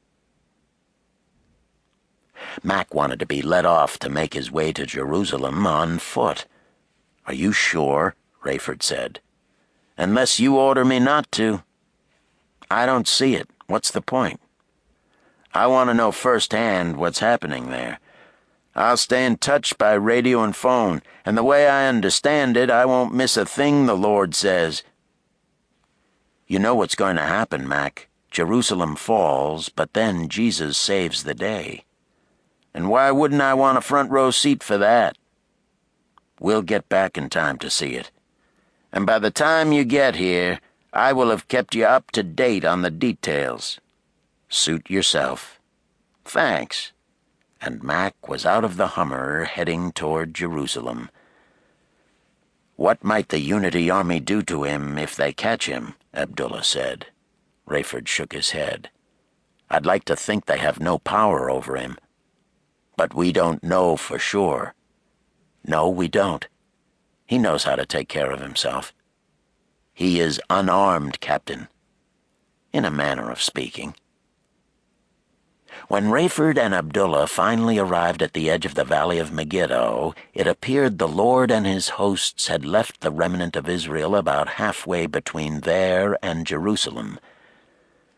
Mac wanted to be let off to make his way to Jerusalem on foot. Are you sure? Rayford said. Unless you order me not to. I don't see it. What's the point? I want to know firsthand what's happening there. I'll stay in touch by radio and phone, and the way I understand it, I won't miss a thing the Lord says. You know what's going to happen, Mac. Jerusalem falls, but then Jesus saves the day. And why wouldn't I want a front row seat for that? We'll get back in time to see it. And by the time you get here, I will have kept you up to date on the details. Suit yourself. Thanks. And Mac was out of the Hummer heading toward Jerusalem. What might the Unity Army do to him if they catch him? Abdullah said. Rayford shook his head. I'd like to think they have no power over him. But we don't know for sure. No, we don't. He knows how to take care of himself. He is unarmed, Captain, in a manner of speaking. When Rayford and Abdullah finally arrived at the edge of the valley of Megiddo, it appeared the Lord and his hosts had left the remnant of Israel about halfway between there and Jerusalem.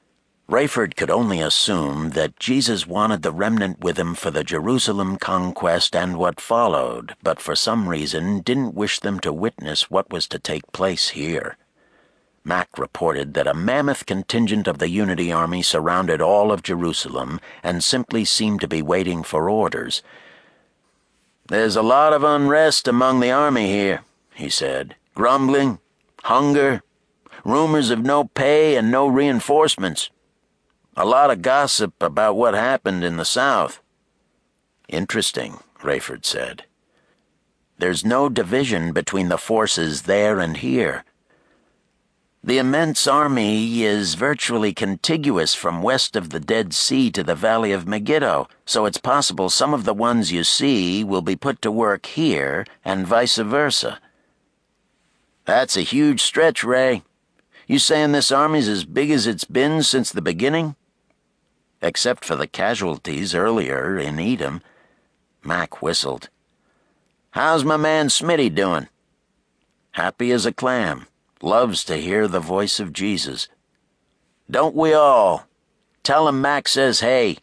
Rayford could only assume that Jesus wanted the remnant with him for the Jerusalem conquest and what followed, but for some reason didn't wish them to witness what was to take place here. Mack reported that a mammoth contingent of the Unity Army surrounded all of Jerusalem and simply seemed to be waiting for orders. "There's a lot of unrest among the army here," he said. "Grumbling, hunger, rumors of no pay and no reinforcements. A lot of gossip about what happened in the South." "Interesting," Rayford said. "There's no division between the forces there and here. The immense army is virtually contiguous from west of the Dead Sea to the Valley of Megiddo, so it's possible some of the ones you see will be put to work here and vice versa." "That's a huge stretch, Ray. You saying this army's as big as it's been since the beginning?" "Except for the casualties earlier in Edom." Mack whistled. "How's my man Smitty doing?" "Happy as a clam. Loves to hear the voice of Jesus." "Don't we all? Tell him Mack says hey."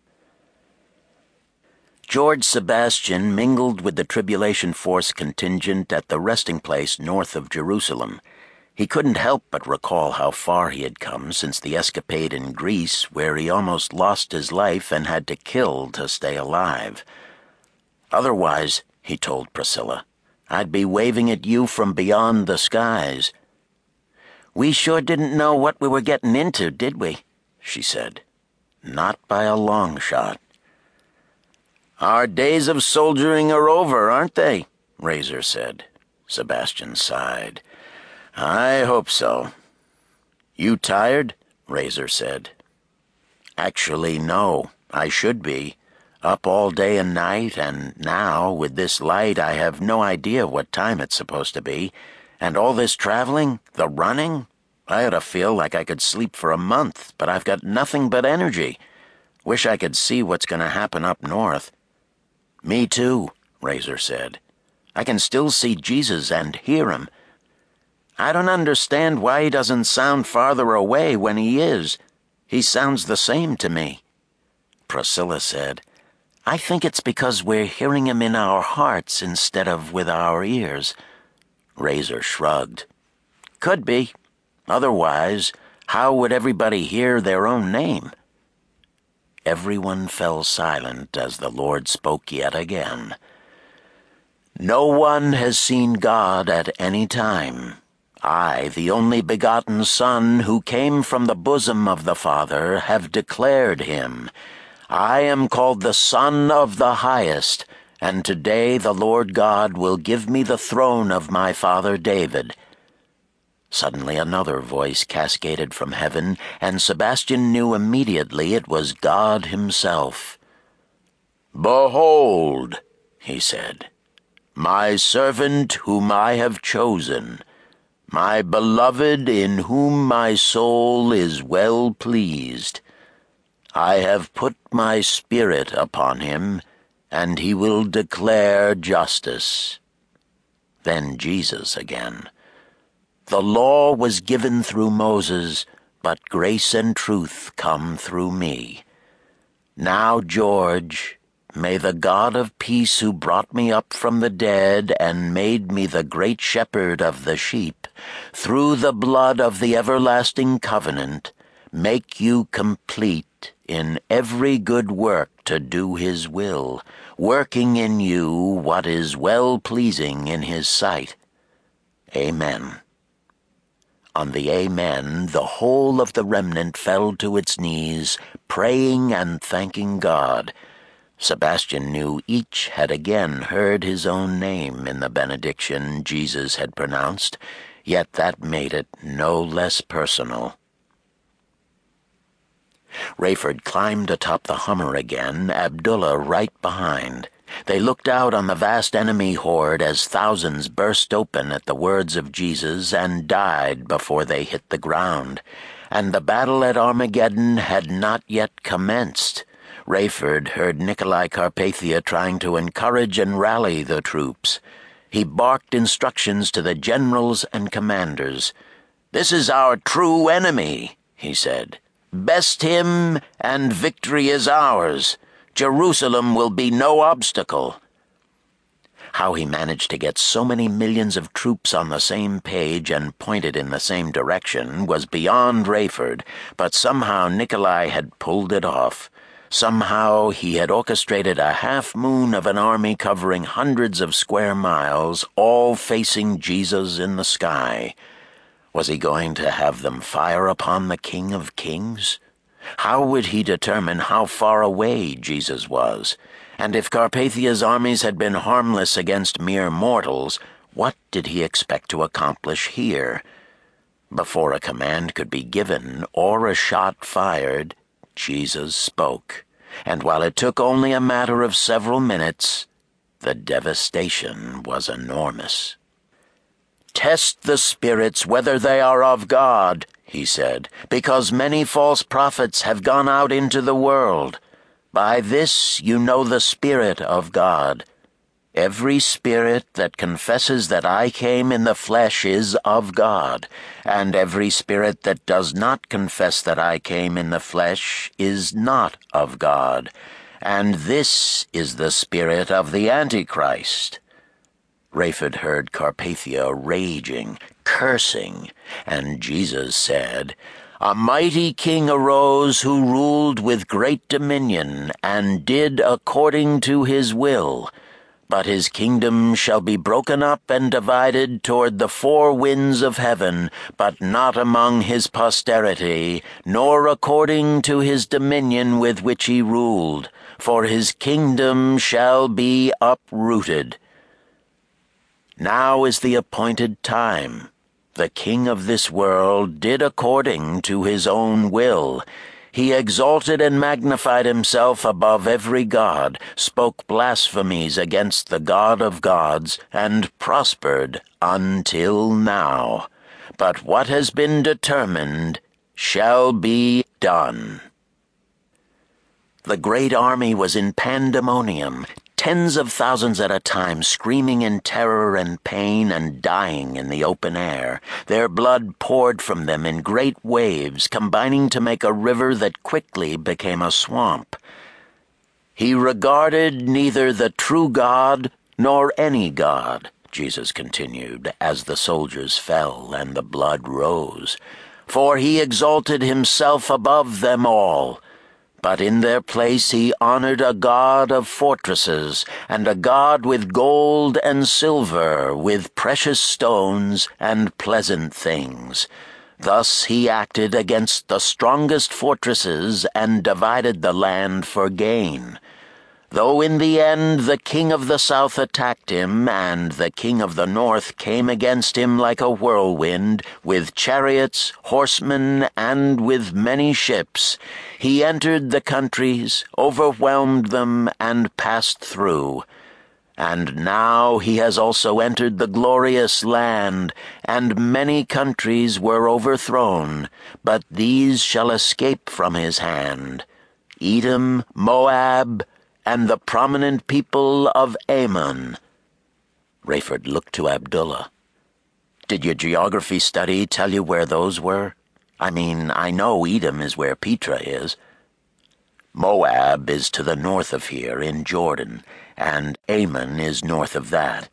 George Sebastian mingled with the Tribulation Force contingent at the resting place north of Jerusalem. He couldn't help but recall how far he had come since the escapade in Greece, where he almost lost his life and had to kill to stay alive. "Otherwise," he told Priscilla, "I'd be waving at you from beyond the skies." "We sure didn't know what we were getting into, did we?" she said. "Not by a long shot." "Our days of soldiering are over, aren't they?" Razor said. Sebastian sighed. "I hope so." "You tired?" Razor said. "Actually, no. I should be. Up all day and night, and now, with this light, I have no idea what time it's supposed to be. And all this traveling, the running, I ought to feel like I could sleep for a month, but I've got nothing but energy. Wish I could see what's going to happen up north." "Me too," Razor said. "I can still see Jesus and hear him. I don't understand why he doesn't sound farther away when he is. He sounds the same to me." Priscilla said, "I think it's because we're hearing him in our hearts instead of with our ears." Razor shrugged. "Could be. Otherwise, how would everybody hear their own name?" Everyone fell silent as the Lord spoke yet again. "No one has seen God at any time. I, the only begotten Son, who came from the bosom of the Father, have declared him. I am called the Son of the Highest, and today the Lord God will give me the throne of my father David." Suddenly another voice cascaded from heaven, and Sebastian knew immediately it was God himself. "Behold," he said, "my servant whom I have chosen, my beloved in whom my soul is well pleased. I have put my spirit upon him, and he will declare justice." Then Jesus again. "The law was given through Moses, but grace and truth come through me. Now, George, may the God of peace who brought me up from the dead and made me the great shepherd of the sheep, through the blood of the everlasting covenant, make you complete in every good work to do his will, working in you what is well-pleasing in his sight. Amen." On the Amen, the whole of the remnant fell to its knees, praying and thanking God. Sebastian knew each had again heard his own name in the benediction Jesus had pronounced, yet that made it no less personal. Rayford climbed atop the Hummer again, Abdullah right behind. They looked out on the vast enemy horde as thousands burst open at the words of Jesus and died before they hit the ground. And the battle at Armageddon had not yet commenced. Rayford heard Nikolai Carpathia trying to encourage and rally the troops. He barked instructions to the generals and commanders. "This is our true enemy," he said. Best him, and victory is ours. Jerusalem will be no obstacle." How he managed to get so many millions of troops on the same page and pointed in the same direction was beyond Rayford, but somehow Nikolai had pulled it off. Somehow he had orchestrated a half-moon of an army covering hundreds of square miles, all facing Jesus in the sky. Was he going to have them fire upon the King of Kings? How would he determine how far away Jesus was? And if Carpathia's armies had been harmless against mere mortals, what did he expect to accomplish here? Before a command could be given or a shot fired, Jesus spoke, and while it took only a matter of several minutes, the devastation was enormous. "Test the spirits whether they are of God," he said, "because many false prophets have gone out into the world. By this you know the Spirit of God. Every spirit that confesses that I came in the flesh is of God, and every spirit that does not confess that I came in the flesh is not of God. And this is the spirit of the Antichrist." Rayford heard Carpathia raging, cursing, and Jesus said, "A mighty king arose who ruled with great dominion, and did according to his will. But his kingdom shall be broken up and divided toward the four winds of heaven, but not among his posterity, nor according to his dominion with which he ruled, for his kingdom shall be uprooted. Now is the appointed time. The king of this world did according to his own will. He exalted and magnified himself above every god, spoke blasphemies against the God of gods, and prospered until now. But what has been determined shall be done." The great army was in pandemonium, tens of thousands at a time, screaming in terror and pain and dying in the open air. Their blood poured from them in great waves, combining to make a river that quickly became a swamp. "He regarded neither the true God nor any god," Jesus continued, as the soldiers fell and the blood rose, "for he exalted himself above them all. But in their place he honored a god of fortresses, and a god with gold and silver, with precious stones and pleasant things. Thus he acted against the strongest fortresses and divided the land for gain. Though in the end the king of the south attacked him, and the king of the north came against him like a whirlwind, with chariots, horsemen, and with many ships, he entered the countries, overwhelmed them, and passed through. And now he has also entered the glorious land, and many countries were overthrown, but these shall escape from his hand: Edom, Moab, and the prominent people of Ammon." Rayford looked to Abdullah. "Did your geography study tell you where those were? I mean, I know Edom is where Petra is. Moab is to the north of here, in Jordan, and Ammon is north of that."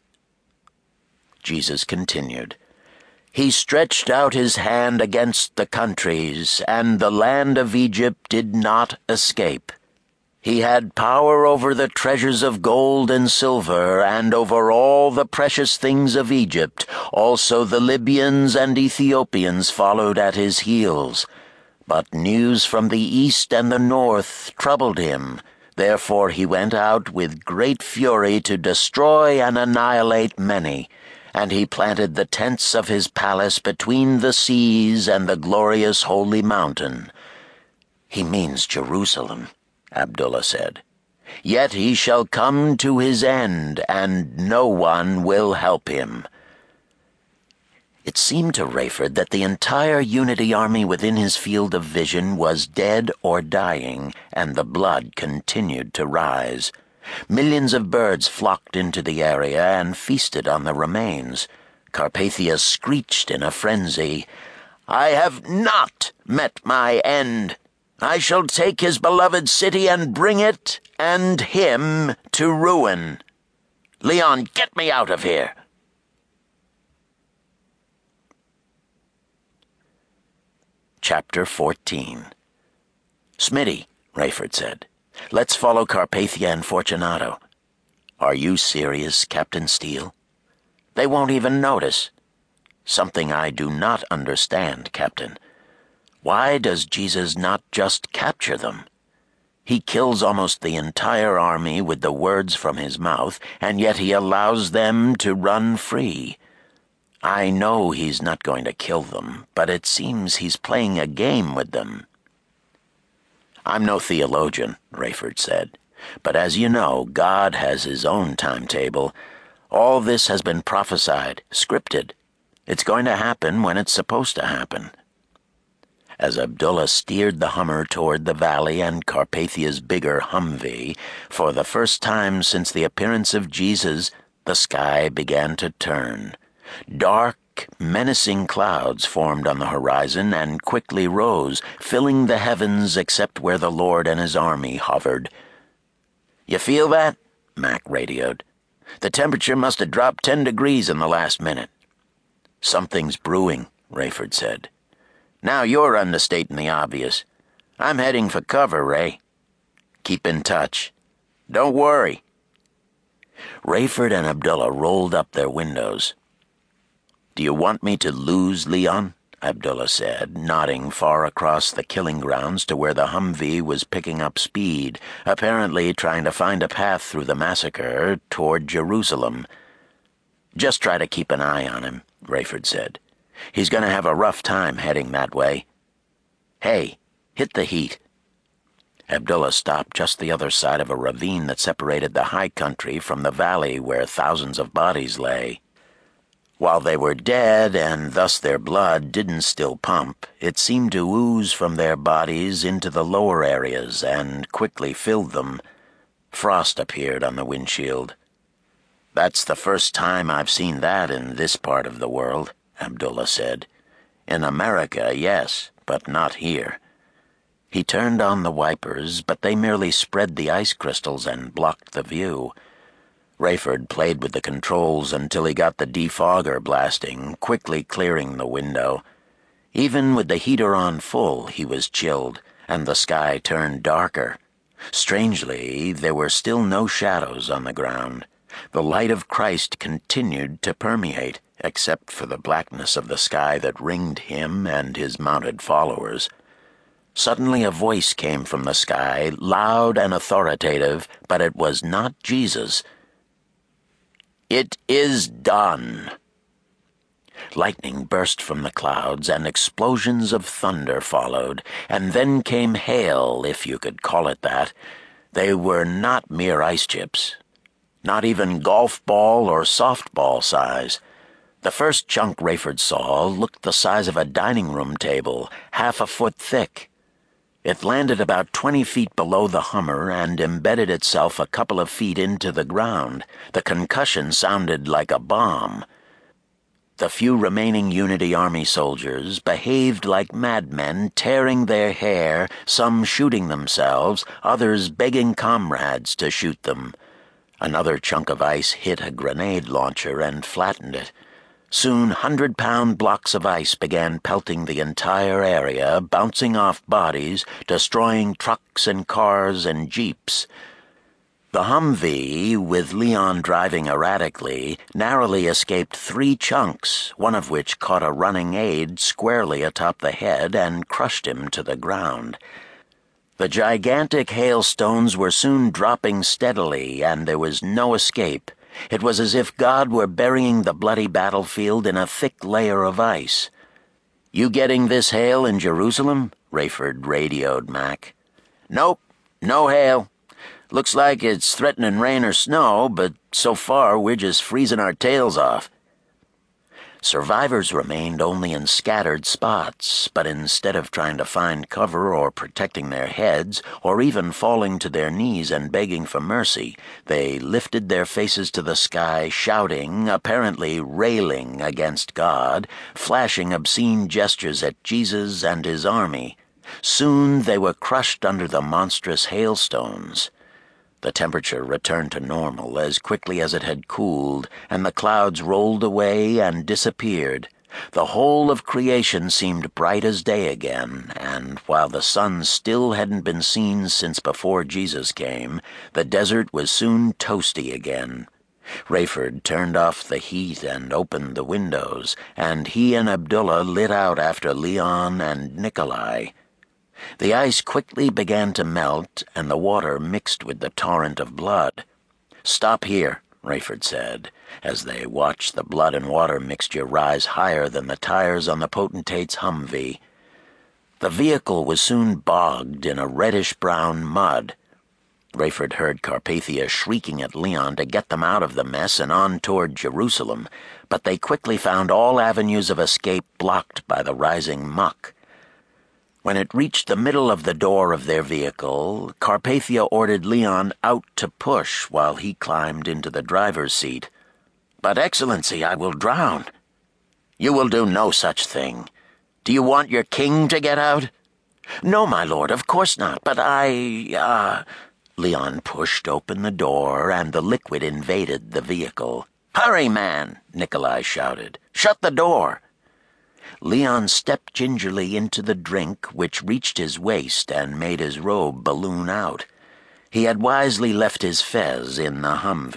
Jesus continued, "He stretched out his hand against the countries, and the land of Egypt did not escape. He had power over the treasures of gold and silver, and over all the precious things of Egypt. Also the Libyans and Ethiopians followed at his heels. But news from the east and the north troubled him. Therefore he went out with great fury to destroy and annihilate many. And he planted the tents of his palace between the seas and the glorious holy mountain." "He means Jerusalem," Abdullah said. "Yet he shall come to his end, and no one will help him." It seemed to Rayford that the entire Unity army within his field of vision was dead or dying, and the blood continued to rise. Millions of birds flocked into the area and feasted on the remains. Carpathia screeched in a frenzy, "I have not met my end. I shall take his beloved city and bring it and him to ruin. Leon, get me out of here. Chapter fourteen. Smitty, Rayford said, let's follow Carpathia and Fortunato. Are you serious, Captain Steele? They won't even notice. Something I do not understand, Captain. Why does Jesus not just capture them? He kills almost the entire army with the words from his mouth, and yet he allows them to run free. I know he's not going to kill them, but it seems he's playing a game with them. I'm no theologian, Rayford said, but as you know, God has his own timetable. All this has been prophesied, scripted. It's going to happen when it's supposed to happen. As Abdullah steered the Hummer toward the valley and Carpathia's bigger Humvee, for the first time since the appearance of Jesus, the sky began to turn. Dark, menacing clouds formed on the horizon and quickly rose, filling the heavens except where the Lord and his army hovered. "You feel that?" Mac radioed. "The temperature must have dropped ten degrees in the last minute." "Something's brewing," Rayford said. "Now you're understating the obvious. I'm heading for cover, Ray. Keep in touch. Don't worry." Rayford and Abdullah rolled up their windows. "Do you want me to lose Leon?" Abdullah said, nodding far across the killing grounds to where the Humvee was picking up speed, apparently trying to find a path through the massacre toward Jerusalem. "Just try to keep an eye on him," Rayford said. "He's going to have a rough time heading that way. Hey, hit the heat." Abdullah stopped just the other side of a ravine that separated the high country from the valley where thousands of bodies lay. While they were dead and thus their blood didn't still pump, it seemed to ooze from their bodies into the lower areas and quickly filled them. Frost appeared on the windshield. "That's the first time I've seen that in this part of the world," Abdullah said. "In America, yes, but not here." He turned on the wipers, but they merely spread the ice crystals and blocked the view. Rayford played with the controls until he got the defogger blasting, quickly clearing the window. Even with the heater on full, he was chilled, and the sky turned darker. Strangely, there were still no shadows on the ground. The light of Christ continued to permeate, except for the blackness of the sky that ringed him and his mounted followers. Suddenly a voice came from the sky, loud and authoritative, but it was not Jesus. "It is done." Lightning burst from the clouds, and explosions of thunder followed, and then came hail, if you could call it that. They were not mere ice chips. Not even golf ball or softball size. The first chunk Rayford saw looked the size of a dining room table, half a foot thick. It landed about twenty feet below the Hummer and embedded itself a couple of feet into the ground. The concussion sounded like a bomb. The few remaining Unity Army soldiers behaved like madmen, tearing their hair, some shooting themselves, others begging comrades to shoot them. Another chunk of ice hit a grenade launcher and flattened it. Soon hundred-pound blocks of ice began pelting the entire area, bouncing off bodies, destroying trucks and cars and jeeps. The Humvee, with Leon driving erratically, narrowly escaped three chunks, one of which caught a running aide squarely atop the head and crushed him to the ground. The gigantic hailstones were soon dropping steadily, and there was no escape. It was as if God were burying the bloody battlefield in a thick layer of ice. "You getting this hail in Jerusalem?" Rayford radioed Mac. "Nope, no hail. Looks like it's threatening rain or snow, but so far we're just freezing our tails off." Survivors remained only in scattered spots, but instead of trying to find cover or protecting their heads, or even falling to their knees and begging for mercy, they lifted their faces to the sky, shouting, apparently railing against God, flashing obscene gestures at Jesus and his army. Soon they were crushed under the monstrous hailstones. The temperature returned to normal as quickly as it had cooled, and the clouds rolled away and disappeared. The whole of creation seemed bright as day again, and while the sun still hadn't been seen since before Jesus came, the desert was soon toasty again. Rayford turned off the heat and opened the windows, and he and Abdullah lit out after Leon and Nikolai. The ice quickly began to melt, and the water mixed with the torrent of blood. "Stop here," Rayford said, as they watched the blood and water mixture rise higher than the tires on the potentate's Humvee. The vehicle was soon bogged in a reddish-brown mud. Rayford heard Carpathia shrieking at Leon to get them out of the mess and on toward Jerusalem, but they quickly found all avenues of escape blocked by the rising muck. When it reached the middle of the door of their vehicle, Carpathia ordered Leon out to push while he climbed into the driver's seat. "But, Excellency, I will drown." "You will do no such thing. Do you want your king to get out?" "No, my lord, of course not, but I, ah..." Uh... Leon pushed open the door, and the liquid invaded the vehicle. "Hurry, man!" Nikolai shouted. "Shut the door!" Leon stepped gingerly into the drink, which reached his waist and made his robe balloon out. He had wisely left his fez in the Humvee.